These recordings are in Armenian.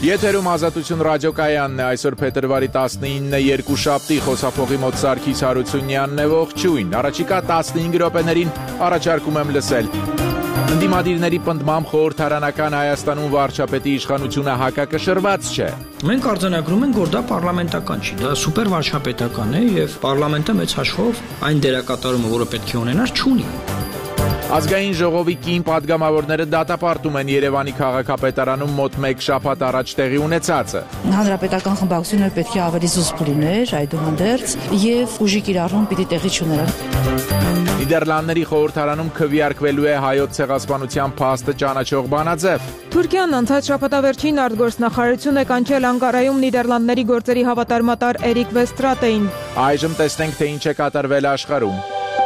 Եթերում Ազատություն ռադիոկայանն է, այսօր փետրվարի 19-ը երկուշաբթի, խոսափողի մոտ Սարգիս Հարությունյանն է, ողջույն, առաջիկա 15 րոպեներին առաջարկում եմ լսել. Ընդդիմադիրների պնդմամբ խորհրդարանական Հայաստանում վարչապետի իշխանությունը հակակշռված չէ։ Մենք արձանագրում ենք, որ դա պարլամենտական չի, դա սուպեր վարչապետական է եւ պարլամենտը մեծ հաշվով այն դերակատարումը, որը պետք է ունենար, չունի։ Ազգային ժողովի կին պատգամավորները դատապարտում են Երևանի քաղաքապետարանում մոտ 1 շաբաթ առաջ տեղի ունեցածը։ Հանրապետական խմբակցությունը պետք է ավելի զուսպ լիներ, այդուհանդերձ, եւ ուժի կիրառում պիտի տեղի չուներ։ Նիդերլանդների խորհրդարանում քվեարկվելու է հայոց ցեղասպանության փաստը ճանաչող բանաձև։ Թուրքիան անցած շաբաթավերջին արտգործնախարարություն է կանչել Անկարայում Նիդերլանդների գործերի հավատարմատար Էրիկ Վեստրատեին։ Այժմ տեսնենք, թե ինչ է կատարվել աշխարհում։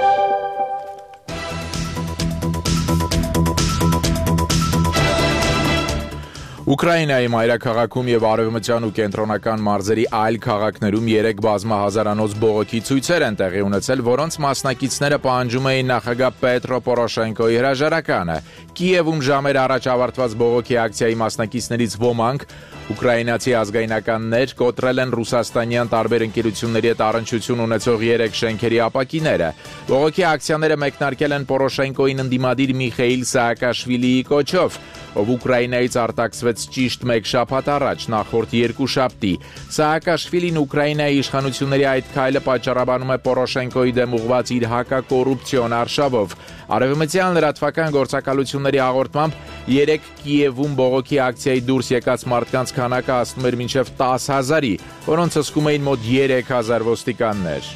Ուկրաինայի մայրաքաղաքում եւ արևմտյան ու կենտրոնական մարզերի այլ քաղաքներում 3 բազմահազարանոց բողոքի ցույցեր են տեղի ունեցել, որոնց մասնակիցները պահանջում էին նախագահ Պետրո Պորոշենկոյի հրաժարականը։ Կիևում ժամեր առաջ ավարտված բողոքի ակցիայի մասնակիցներից ոմանք ուկրաինացի ազգայնականներ կոտրել են ռուսաստանյան տարբեր ընկերությունների հետ առնչություն ունեցող 3 շենքերի ապակիները։ Բողոքի ակցիաները մեկնարկել են Պորոշենկոյին ընդդիմադիր Միխեիլ Սաակաշվիլիի կոչով, ով Ուկրաինայից արտաքսվեց ճիշտ 1 շաբաթ առաջ, նախորդ երկուշաբթի։ Սաակաշվիլին Ուկրաինայի իշխանությունների այդ քայլը պատճառաբանում է Պորոշենկոյի դեմ ուղղված իր հակակոռուպցիոն արշավով։ Արևմտյան լրատվական գործակալությունների հաղորդմամբ 3 Կիևում բողոքի ակցիայի դուրս եկած մարդկանց քանակը հասնում էր մինչև 10,000-ի, որոնց հսկում էին մոտ 3,000 ոստիկաններ։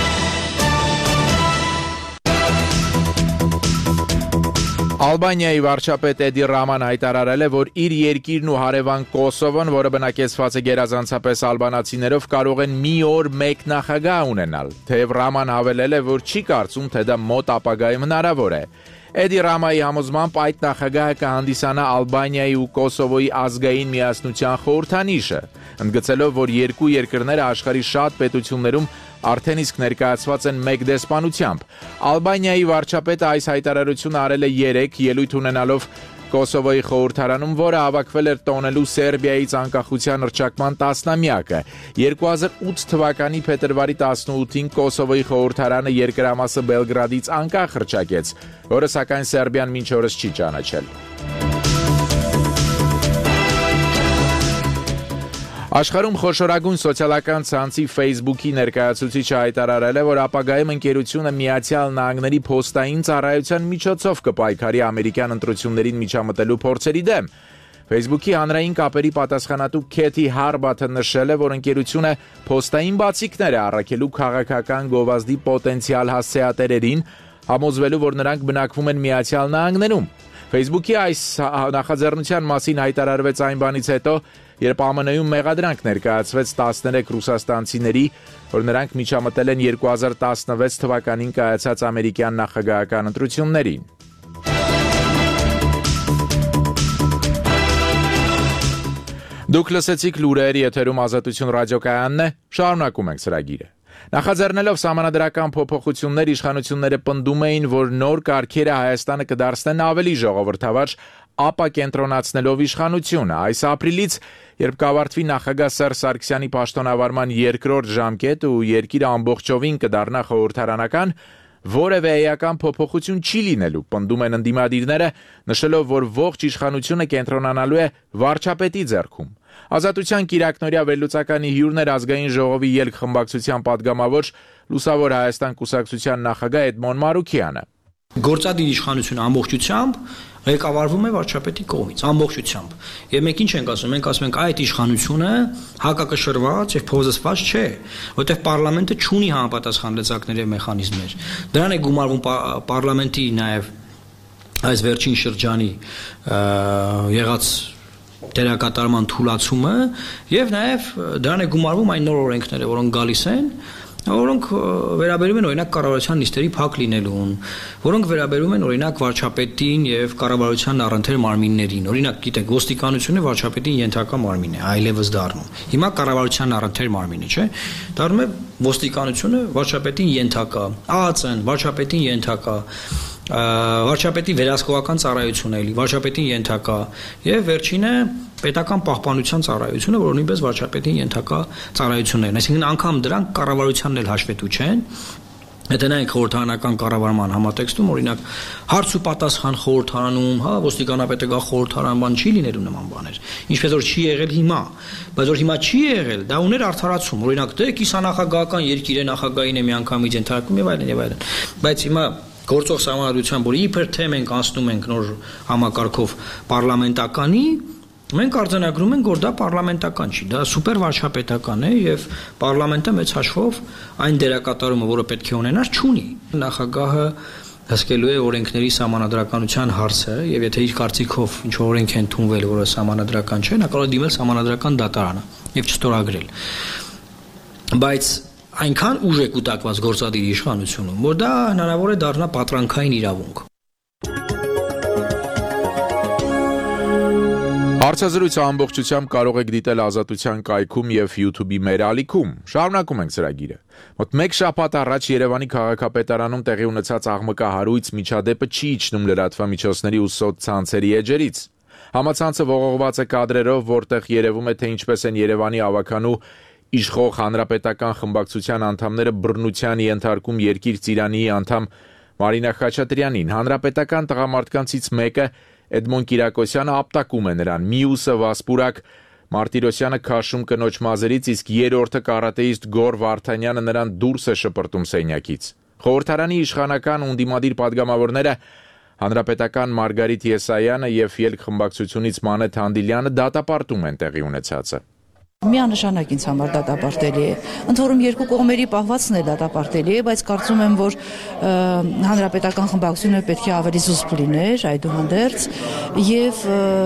Ալբանիայի վարչապետ Էդի Ռաման հայտարարել է, որ իր երկիրն ու հարևան Կոսովոն, որը բնակեցված է գերազանցապես ալբանացիներով, կարող են մի օր մեկ նախագահ ունենալ, թեև Ռաման հավելել է, որ չի կարծում, թե դա մոտ ապագայում հնարավոր է։ Էդի Ռամայի համոզմամբ այդ նախագահը կհանդիսանա Ալբանիայի ու Կոսովոյի ազգային միասնության խորհրդանիշը, ընդգծելով, որ երկու երկրները աշխարհի շատ պետություններում արդեն իսկ ներկայացված են մեկ դեսպանությամբ։ Ալբանիայի վարչապետը այս հայտարարությունը արել է 3 ելույթ ունենալով Կոսովոյի խորհրդարանում, որը հավաքվել էր տոնելու Սերբիայից անկախության հռչակման 10-ամյակը։ 2008 թվականի փետրվարի 18-ին Կոսովոյի խորհրդարանը երկրամասը Բելգրադից անկախ հռչակեց, որը սակայն Սերբիան մինչ օրս չի ճանաչել։ Աշխարհում խոշորագույն սոցիալական ցանցի Facebook-ի ներկայացուցիչը հայտարարել է, որ ապագայում ընկերությունը Միացյալ Նահանգների փոստային ծառայության միջոցով կպայքարի ամերիկյան ընտրություններին միջամտելու փորձերի դեմ։ Facebook-ի հանրային կապերի պատասխանատու Քեթի Հարբաթը նշել է, որ ընկերությունը փոստային բացիկներ է առաքելու քաղաքական գովազդի պոտենցիալ հասցեատերերին, համոզվելու, որ նրանք բնակվում են Միացյալ Նահանգներում։ Facebook-ի այս նախաձեռնության մասին հայտարարվեց այն բանից հետո, երբ ԱՄՆ-ում մեղադրանք ներկայացվեց 13 ռուսաստանցիների, որ նրանք միջամտել են 2016 թվականին կայացած ամերիկյան նախագահական ընտրություններին։ Դուք լսեցիք լուրեր, եթերում Ազատություն ռադիոկայանն է, շարունակում ենք ծրագիրը։ Նախաձեռնելով սահմանադրական փոփոխություններ, իշխանությունները պնդում էին, որ նոր կարգերը Հայաստանը կդարձնեն ավելի ժողովրդավար, ապակենտրոնացնելով իշխանությունը։ Այս ապրիլից, երբ կավարտվի նախագահ Սերժ Սարգսյանի պաշտոնավարման երկրորդ ժամկետը ու երկիրը ամբողջովին կդառնա խորհրդարանական, որևէ էական փոփոխություն չի լինելու, պնդում են ընդդիմադիրները, նշելով, որ ողջ իշխանությունը կենտրոնանալու է վարչապետի ձեռքում։ Ազատության կիրակնօրյա վերլուծականի հյուրն էր ազգային ժողովի ելք խմբակցության падգամավոր Լուսավոր Հայաստան կուսակցության նախագահ Էդմոն Մարուքյանը։ Գործադիր իշխանությունը ամբողջությամբ ղեկավարվում է վարչապետի կողմից, ամբողջությամբ։ Եվ մենք ինչ ենք ասում, մենք ասում ենք այդ իշխանությունը հակակշռված եւ փոզեցված չէ, որտեղ պարլամենտը չունի համապատասխան լծակների մեխանիզմներ։ Դրան է գումարվում պարլամենտի նաեւ այս վերջին շրջանի եղած դերակատարման թուլացումը եւ նաեւ դրան է գումարվում այն նոր օրենքները, որոնք գալիս են, որոնք վերաբերում են օրինակ կառավարության նիստերի փակ լինելուն, որոնք վերաբերում են օրինակ վարչապետին եւ կառավարության առընթեր մարմիններին։ Օրինակ, գիտեք, ոստիկանությունը վարչապետին ենթակա մարմին է, այլևս դառնում։ Հիմա կառավարության առընթեր մարմին է, չէ՞։ Դառնում է ոստիկանությունը վարչապետին ենթակա, ԱԱԾ-ն վարչապետին ենթակա, վարչապետի վերահսկողական ծառայությունը էլի վարչապետին ենթակա եւ վերջինը պետական պահպանության ծառայությունը, որը նույնպես վարչապետին ենթակա ծառայություններն, այսինքն անգամ դրանք կառավարությանն էլ հաշվետու չեն։ Եթե նայենք խորհրդարանական կառավարման համատեքստում, օրինակ հարց ու պատասխան խորհրդարանում, հա, ոստիկանապետը գա խորհրդարան, բան չի լինելու նման բաներ։ Ինչպես որ չի եղել հիմա, բայց որ հիմա չի եղել, դա ուներ արդարացում։ Օրինակ դե կիսանախագահական երկիր է նախագահին է միանգամից ենթարկում եւ այլն եւ այլն։ Բայց հիմա գործող սահմանադրությամբ, որ իբր թե մենք անցնում ենք նոր համակարգով պարլամենտականի, մենք արձանագրում ենք, որ դա պարլամենտական չի, դա սուպեր վարչապետական է եւ պարլամենտը մեծ հաշվով այն դերակատարումը, որը պետք է ունենար, չունի։ Նախագահը հսկելու է օրենքների սահմանադրականության հարցը եւ եթե իր կարծիքով ինչ որ օրենք է ընդունվել, որը սահմանադրական չէ, նա կարող է դիմել սահմանադրական դատարանը եւ չստորագրել։ Բայց այնքան ուժ է կուտակված գործադիր իշխանությունում, որ դա հնարավոր է դառնա պատրանքային իրավունք։ Հարցազրույցը ամբողջությամբ կարող եք դիտել Ազատության կայքում եւ YouTube-ի մեր ալիքում։ Շարունակում ենք ծրագիրը։ Մոտ 1 շաբաթ առաջ Երևանի քաղաքապետարանում տեղի ունեցած աղմկահարույց միջադեպը չի իջնում լրատվամիջոցների ու սոցցանցերի էջերից։ Համացանցը ողողված է կադրերով, որտեղ երևում է, թե ինչպես են Երևանի ավականու իշխող հանրապետական խմբակցության անդամները բռնության ենթարկում Երկիր Ծիրանի անդամ Մարինա Խաչատրյանին։ Հանրապետական տղամարդկանցից մեկը Էդմոն Կիրակոսյանը ապտակում է նրան, մյուսը Վասպուրակ Մարտիրոսյանը քաշում կնոջ մազերից, իսկ երրորդը կարատեիստ Գոր Վարդանյանը նրան դուրս է շպրտում սենյակից։ Խորհրդարանի իշխանական ունդիմադիր падգամավորները Հանրապետական Մարգարիտ Եսայանը եւ Ելք խմբակցությունից Մանեթ Հանդիլյանը դատապարտում են տեղի ունեցածը։ Միանշանակ ինձ համար դատապարտելի է։ Ընդ որում երկու կողմերի պահվածն է դատապարտելի է, բայց կարծում եմ, որ հանրապետական խմբակցությունը պետք է ավելի զուսպ լիներ այդուհանդերձ եւ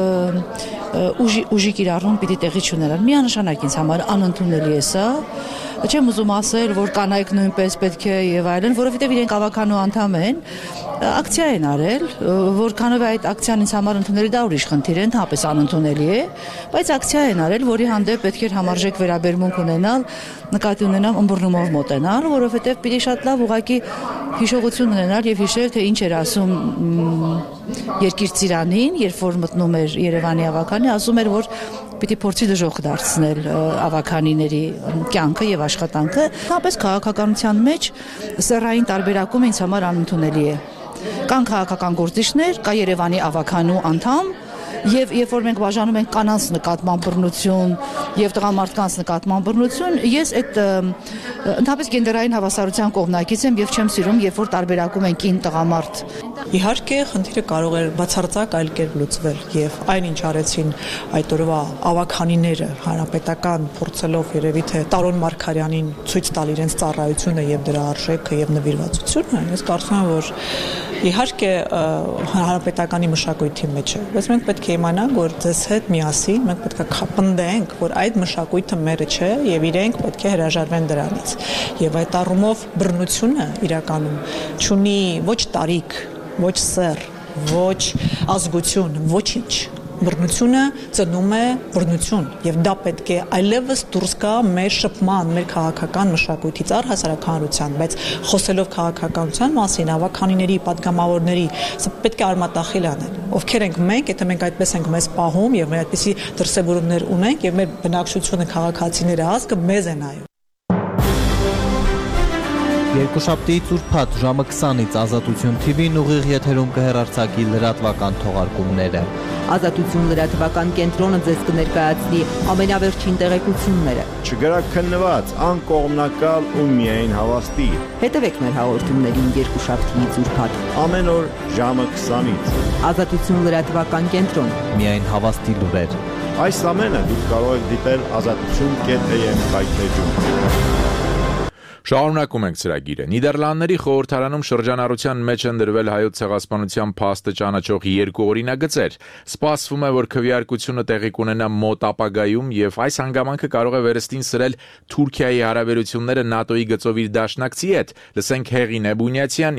ուժի կիրառում պիտի տեղի չունենար։ Միանշանակ ինձ համար անընդունելի է սա։ Չեմ ուզում ասել, որ կանայք նույնպես պետք է եւ այլն, որովհետեւ իրենք ավականու անդամ են, ակցիա են արել, որքանով այդ ակցիան ինձ համար ընդունելի դա ուրիշ խնդիր է, ընդհանրապես անընդունելի է, բայց ակցիա են արել, որի հանդեպ պետք է համարժեք վերաբերմունք ունենալ, նկատի ունենալ ըմբռնումով մոտենալ, որովհետեւ պիտի շատ լավ ուղղակի հիշողություն ունենալ եւ հիշել, թե ինչ էր ասում Երկիր Ծիրանին, երբ որ մտնում էր Երևանի ավականի, ասում էր, որ պիտի փորձի դժոխք դարձնել ավականիների կյանքը եւ աշխատանքը, հապես քաղաքականության մեջ սեռային տարբերակում ինձ համար անընդունելի է։ Կան քաղաքական գործիչներ, կա Երևանի ավականու անդամ, եւ երբ որ մենք բաժանում ենք կանանց նկատմամբ բռնություն եւ տղամարդկանց նկատմամբ բռնություն, ես այդ ընդհանրապես գենդերային հավասարության կողմնակից եմ եւ չեմ սիրում, երբ որ տարբերակում են կին տղամարդ։ Իհարկե, խնդիրը կարող էր բացարձակ այլ կերպ լուծվել եւ այնինչ արեցին այդ օրվա ավականիները հանրապետական փորձելով երևի թե Տարոն Մարգարյանին ցույց տալ իրենց ծառայությունը եւ դրա արժեքը եւ նվիրվածությունը, ես կարծում եմ, որ իհարկե հանրապետականի մշակույթի մեջ է, բայց մենք պետք է իմանանք, որ ձեզ հետ միասին մենք պետք է քապնդենք, որ այդ մշակույթը մերը չէ եւ իրենք պետք է հրաժարվեն դրանից։ Եվ այդ առումով բռնությունը իրականում չունի ոչ տարիք, ոչ սեռ, ոչ ազգություն, ոչինչ։ Բռնությունը ծնում է բռնություն եւ դա պետք է այլևս դուրս գա մեր շփման, մեր քաղաքական մշակույթից առհասարակ հանրության, բայց խոսելով քաղաքականության մասին, ավականիների, падգամավորների, սա պետք է արմատախիլ անել։ Ովքեր ենք մենք, եթե մենք այդպես ենք մեզ պահում եւ մեր այդպիսի դրսեւորումներ ունենք եւ մեր բնակչությունը քաղաքացիները ազգը մեզ է նայում։ Երկուշաբթի ծուրփաթ ժամը 20-ից Ազատություն TV-ն ուղիղ եթերում կհեռարձակի լրատվական թողարկումները։ Ազատություն լրատվական կենտրոնը ձեզ կներկայացնի ամենավերջին տեղեկությունները։ Չգրաքննված, անկողմնակալ ու միայն հավաստի։ Հետևեք մեր հաղորդումներին երկուշաբթի ծուրփաթ Ամեն օր ժամը 20-ից։ Ազատություն լրատվական կենտրոն։ Միայն հավաստի լուրեր։ Այս ամենը դուք կարող եք դիտել azatutun.am կայքեջում։ Շարունակում ենք ծրագիրը։ Նիդերլանդների խորհրդարանում շրջանառության մեջ են դրվել հայոց ցեղասպանության փաստը ճանաչող երկու օրինագծեր։ Սպասվում է, որ քվեարկությունը տեղի կունենա մոտ ապագայում եւ այս հանգամանքը կարող է վերստին սրել Թուրքիայի հարաբերությունները ՆԱՏՕ-ի գծով իր դաշնակցի հետ։ Լսենք Հեղինե Բունյացյանին։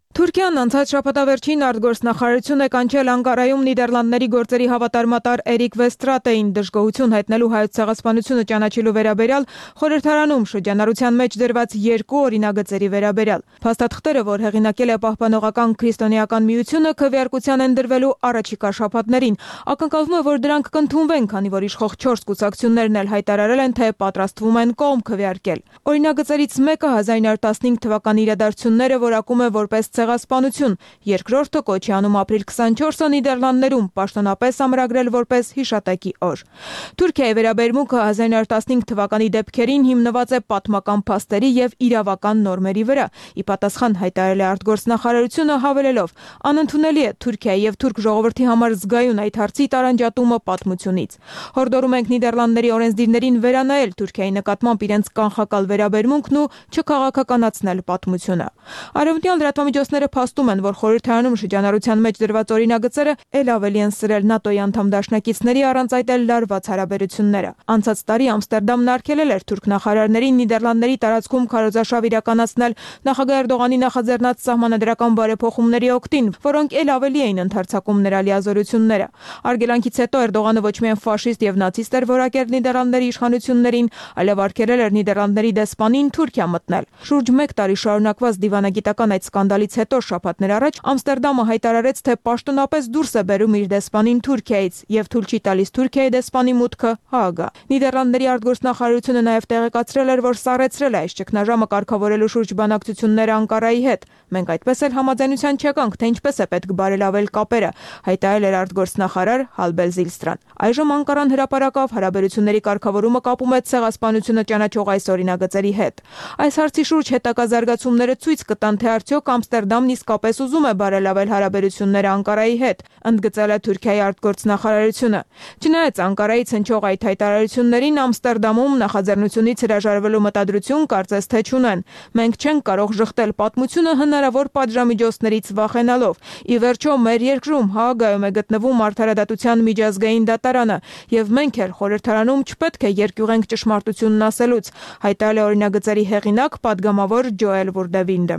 Թուրքիան անցած շաբաթավերջին արտգործնախարարություն է կանչել Անկարայում Նիդերլանդների գործերի հավատարմատար Էրիկ Վեստրատեին դժգոհություն հայտնելու հայոց ցեղասպանությունը ճանաչելու վերաբերյալ խորհրդարանում շրջանառության մեջ դրված 2 օրինագծերի վերաբերյալ։ Փաստաթղթերը, որ հեղինակել է Պահպանողական քրիստոնեական միությունը, քվեարկության են դրվելու առաջիկա շաբաթներին։ Ակնկալվում է, որ դրանք կընդունվեն, քանի որ իշխող 4 կուսակցություններն էլ հայտարարել են, թե պատրաստվում են կողմ քվեարկել։ Օրինագծերից մեկը 1915 թվականի իրադարձությունները որակում է որպես ցեղասպանություն, երկրորդը կոչի անում ապրիլ 24-ը Նիդերլանդներում պաշտոնապես ամրագրել որպես հիշատակի օր։ Թուրքիայի վերաբերմունքը 1915 թվականի դեպքերին հիմնված է պատմական փաստերի եւ իրավական նորմերի վրա։ Ի պատասխան հայտարարել է արտգործնախարարությունը հավելելով. անընդունելի է Թուրքիայի եւ թուրք ժողովրդի համար զգայուն այդ հարցի տարանջատումը պատմությունից։ Հորդորում ենք Նիդերլանդների օրենսդիրներին վերանայել Թուրքիայի նկատմամբ իրենց կանխակալ վերաբերմունքն ու չքաղաքականացնել պատմությունը։ Արևմտյան լրատվամիջոցները փաստում են, որ խորհրդարանում շրջանառության մեջ դրված օրինագծերը ել ավելի են սրել ՆԱՏՕ-ի անդամ դաշնակիցների առանց այդ էլ լարված հարաբերությունները։ Անցած տարի Ամստերդամն արգելել էր թուրք նախարարներին Նիդերլանդների տարածքում քարոզարշավ իրականացնել նախագահ Էրդողանի նախաձեռնած սահմանադրական բարեփոխումների օգտին, որոնք ել ավելի էին ընդարձակում նրա լիազորությունները։ Արգելանքից հետո Էրդողանը ոչ միայն ֆաշիստ եւ նացիստ էր որակել Նիդերլանդների իշխանություններին, այլև արգելել էր Նիդերլանդների դեսպանին Թուրքիա մտնել։ Շուրջ 1 տարի շարունակված դիվանագիտական այդ սկանդալից հետո շաբաթներ առաջ Ամստերդամը հայտարարեց, թե պաշտոնապես դուրս է բերում իր դեսպանին Թուրքիայից եւ թույլ չի տալիս Թուրքիայի դեսպանի մուտքը Հաագա։ Նիդերլանդների արտգործնախարարությունը նաեւ տեղեկացրել էր, որ սառեցրել է այս ճգնաժամը կարգավորելու շուրջ բանակցությունները Անկարայի հետ։ Մենք այդպես էլ համաձայնության չեկանք, թե ինչպես է պետք բարելավել կապերը, հայտարարել էր արտգործնախարար Հալբել Զիլստրան։ Այժմ Անկարան հրապարակավ հարաբերությունների կարգավորումը կապում է ցեղասպանությունը ճանաչող այս օրինագծերի հետ։ Այս հարցի շուրջ հետագա զարգացումները ցույց կտան, թե արդյոք Ամստերդամն իսկապես ուզում է բարելավել հարաբերությունները Անկարայի հետ, ընդգծել է Թուրքիայի արտգործնախարարությունը։ Չնայած Անկարայից հնչող այդ հայտարարություններին Ամստերդամում նախաձեռնությունից հրաժարվելու մտադրություն կարծես թե չունեն։ Մենք չենք կարող շղթել պատմությունը հնարավոր պատժամիջոցներից վախենալով։ Ի վերջո մեր երկրում Հաագայում է գտնվում Արդարադատության միջազգային դատարանը, եւ մենք էլ խորհրդարանում չպետք է երկյուղենք ճշմարտությունն ասելուց, հայտարարել է օրինագծերի հեղինակ պատգամավոր Ջոել Վուրդևինդը։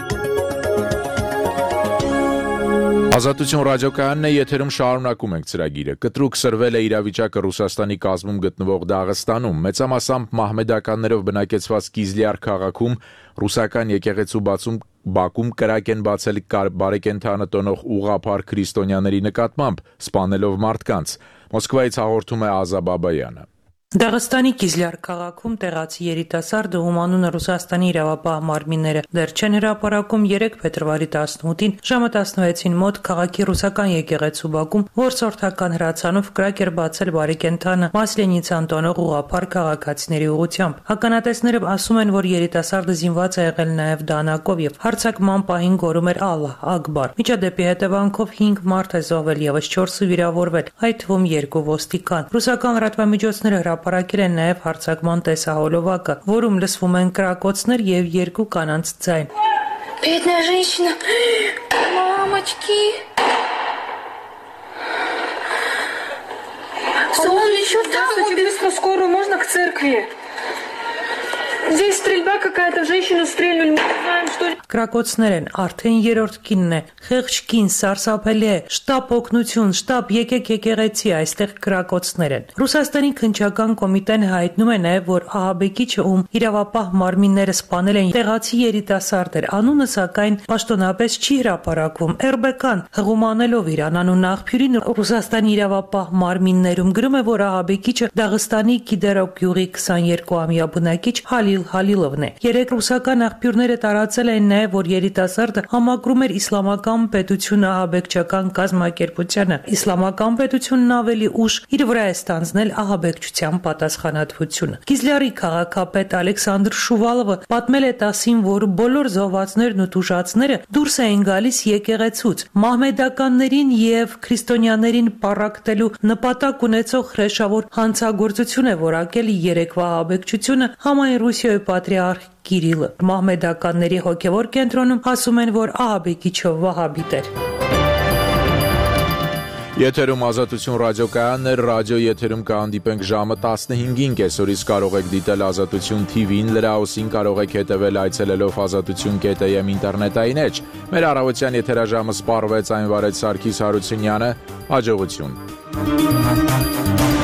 Ազատություն ռադիոկայանն է, եթերում շարունակում ենք ծրագիրը։ Կտրուկ սրվել է իրավիճակը Ռուսաստանի կազմում գտնվող Դաղստանում։ Մեծամասամբ մահմեդականներով բնակեցված Կիզլյար քաղաքում ռուսական եկեղեցու Բաքում կրակ են բացել բարեկենդանը տոնող ուղղափառ քրիստոնյաների նկատմամբ, սպանելով մարդկանց։ Մոսկվայից հաղորդում է Ազա Բաբայանը։ Դաղստանի Կիզլյար քաղաքում տեղացի երիտասարդը, ում անունը Ռուսաստանի իրավապահ մարմինները դեռ չեն հրապարակում, 3 փետրվարի 18-ին ժամը 16-ին մոտ քաղաքի ռուսական եկեղեցու բակում որսորդական հրացանով կրակ էր բացել բարեկենդանը Մասլենիցան տոնող ուղղափառ քաղաքացիների ուղղությամբ։ Ականատեսները ասում են, որ երիտասարդը զինված է եղել նաև դանակով եւ հարձակման պահին գոռում էր Ալլահ Ակբար։ Միջադեպի հետևանքով 5 մարդ է զոհվել, եւս 4-ը վիրավորվել, այդ թվում 2 ոստիկան։ Ռուսական լրատվամիջոցները հրապարակել են նաև հարձակման տեսահոլովակը, որում լսվում են կրակոցներ եւ 2 կանանց ձայն։ Бедная женщина. Мамочки. Он еще там. Быстро, скорую, можно к церкви? Здесь стрельба какая-то, женщину стрельнули, мы не знаем, что... Կրակոցներ են, արդեն 3-րդ կինն է, խեղճ կին, սարսափելի է, շտապ օգնություն, շտապ եկեք եկեղեցի, այստեղ կրակոցներ են։ Ռուսաստանի քննչական կոմիտեն հայտնում է նաև, որ ահաբեկիչը, ում իրավապահ մարմինները սպանել են, տեղացի երիտասարդ էր, անունը սակայն պաշտոնապես չի հրապարակվում։ Էրբեկան հղումանելով իր անանուն աղբյուրին Ռուսաստանի իրավապահ մարմիններում գրում է, որ ահաբեկիչը Դաղստանի Կիդերոկ գյուղի 22-ամյա բնակիչ Հալիլովն է։ 3 ռուսական աղբյուրները տարածել են նաև, որ երիտասարդը համակրում էր իսլամական պետությունը ահաբեկչական կազմակերպությանը։ Իսլամական պետությունն ավելի ուշ իր վրա է ստանձնել ահաբեկչության պատասխանատվությունը։ Կիզլյարի քաղաքապետ Ալեքսանդր Շուվալովը պատմել է ՏԱՍՍ-ին, որ բոլոր զոհվածներն ու տուժածները դուրս էին գալիս եկեղեցուց։ Մահմեդականներին եւ քրիստոնյաներին պառակտելու նպատակ ունեցող հրեշավոր հանցագործություն է որակել երեկվա ահաբեկչությունը համայն Ռուսիայի պատրիարխ Կիրիլը։ Մահմեդականների հոգևոր կենտրոնում ասում են, որ ահաբեկիչը վահաբիտ էր։ Եթերում Ազատություն ռադիոկայանն է, ռադիո եթերում կհանդիպենք ժամը 15-ին կեսօրից կարող եք դիտել Ազատություն TV-ին, լրահոսին կարող եք հետևել այցելելով azatutun.am ինտերնետային էջ։ Մեր առավոտյան եթերաժամը սպառվեց, այն վարեց Սարգիս Հարությունյանը, հաջողություն։